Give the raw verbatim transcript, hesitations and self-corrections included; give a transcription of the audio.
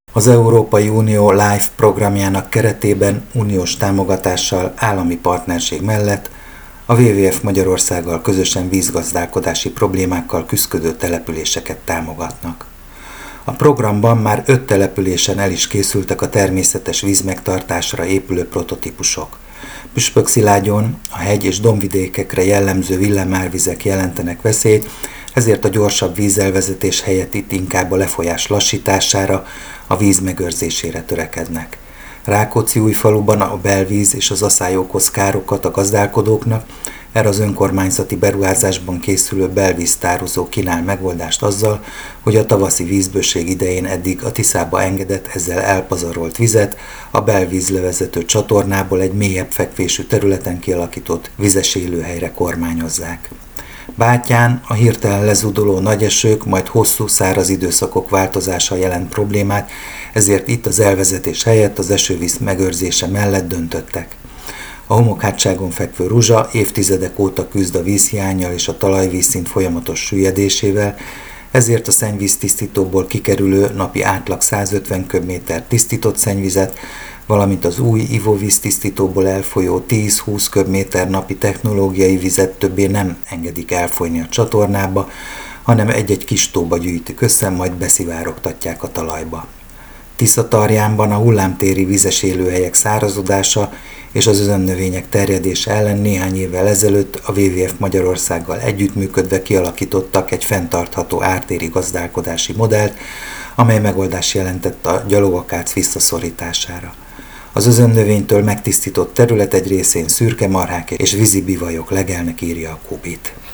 Az Európai Unió LIFE programjának keretében uniós támogatással, állami partnerség mellett a dupla vé vé ef Magyarországgal közösen vízgazdálkodási problémákkal küszködő településeket támogatnak. A programban már öt településen el is készültek a természetes vízmegtartásra épülő prototípusok. Püspökszilágyon a hegy- és dombvidékekre jellemző villámárvizek jelentenek veszélyt, ezért a gyorsabb vízelvezetés helyett itt inkább a lefolyás lassítására, a víz megőrzésére törekednek. Rákócziújfaluban a belvíz és az aszály okoz károkat a gazdálkodóknak, erre az önkormányzati beruházásban készülő belvíztározó kínál megoldást azzal, hogy a tavaszi vízbőség idején eddig a Tiszába engedett, ezzel elpazarolt vizet a belvízlevezető csatornából egy mélyebb fekvésű területen kialakított vizes élőhelyre kormányozzák. Bátyán a hirtelen lezúduló nagy esők, majd hosszú száraz időszakok változása jelent problémát, ezért itt az elvezetés helyett az esővíz megőrzése mellett döntöttek. A homokhátságon fekvő Ruzsa évtizedek óta küzd a vízhiánnyal és a talajvízszint folyamatos süllyedésével, ezért a szennyvíztisztítóból kikerülő napi átlag százötven köbméter tisztított szennyvizet, valamint az új ivóvíztisztítóból elfolyó tíz-húsz köbméter napi technológiai vizet többé nem engedik elfolyni a csatornába, hanem egy-egy kis tóba gyűjtik össze, majd beszivárogtatják a talajba. Tiszatarjánban a hullámtéri vizes élőhelyek szárazodása és az özönnövények terjedése ellen néhány évvel ezelőtt a dupla vé vé ef Magyarországgal együttműködve kialakítottak egy fenntartható ártéri gazdálkodási modellt, amely megoldás jelentett a gyalogakác visszaszorítására. Az özönnövénytől megtisztított terület egy részén szürke marhák és vízi bivajok legelnek, írja a Kubit.